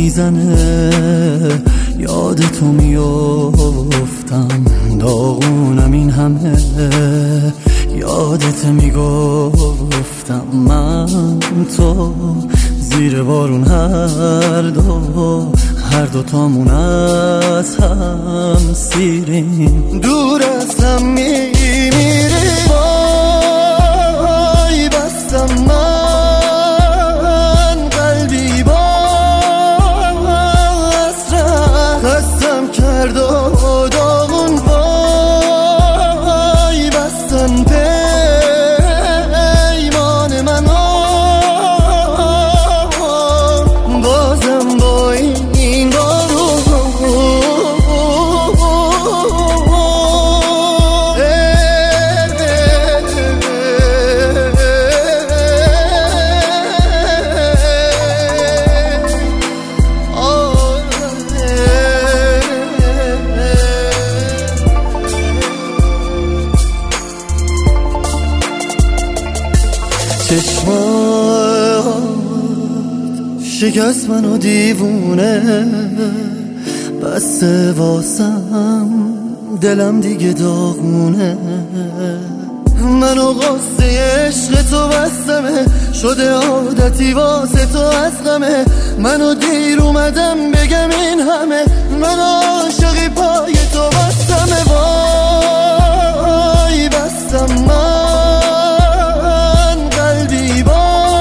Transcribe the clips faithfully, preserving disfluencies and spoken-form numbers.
میزنه، یاد تو میافتم، داغونم این همه، یادت میگفتم من تو زیر بارون هر دو هر دو تامون از هم سیریم، دور از هم میمیریم. وای بستم من قلبی با حسرت، خستم کرد و داغون، وای بستن پیمان منو، بازم با این بارون چشمات شکست منو دیوونه، بسته واسم دلم دیگه داغونه، منو قصه عشق تو بستمه، شده عادتی واسه تو از غمه، منو دیر اومدم بگم این همه، من عاشقی پای تو بستمه. وای بستم من قلبی با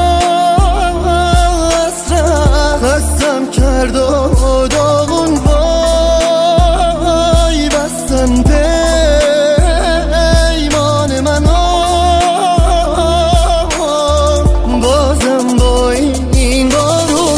حسرت، خستم کرد و داغون، وای بستن پیمان منو، بازم با این بارون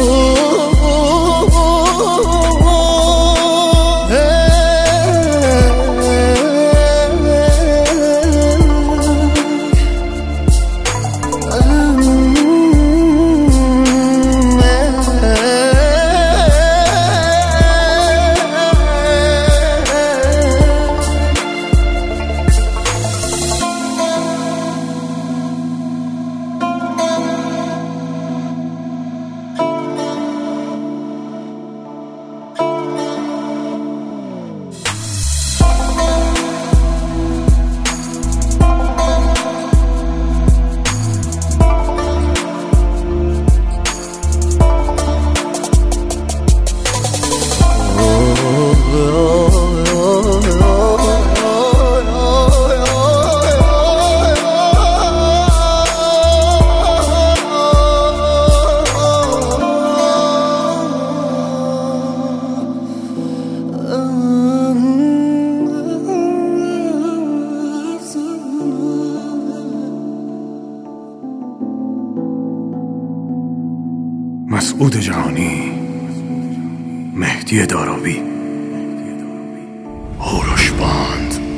مسعود جهانی، مهدی داراوی، هوروش باند.